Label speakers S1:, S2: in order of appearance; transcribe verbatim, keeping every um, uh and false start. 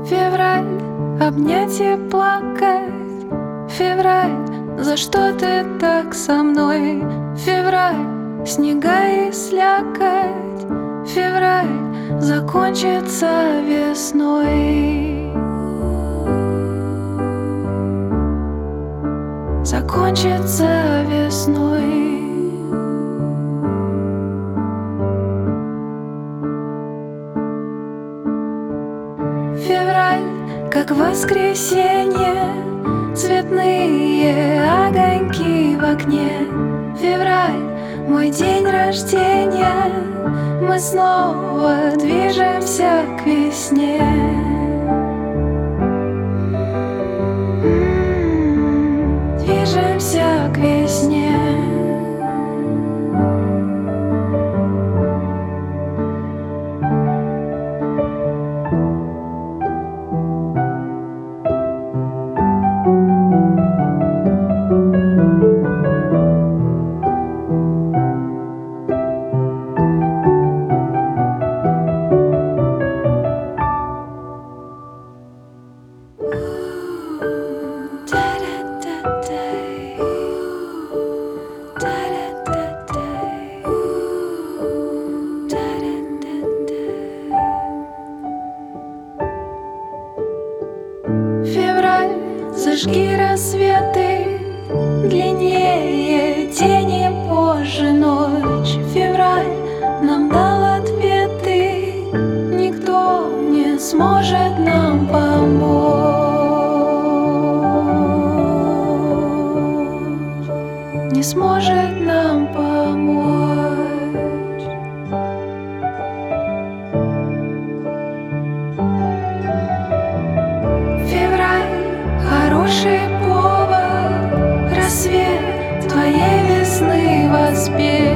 S1: Февраль, обнять и плакать. Февраль, за что ты так со мной? Февраль, снега и слякоть. Февраль закончится весной. Закончится весной. Февраль, как воскресенье, цветные огоньки в окне. Февраль, мой день рождения, мы снова движемся к весне. М-м-м, движемся к весне. Февраль, зажги рассветы, длиннее тени позже ночь. Февраль нам дал ответы, никто не сможет нам помочь, не сможет нам помочь. Хороший повод, рассвет твоей весны воспел.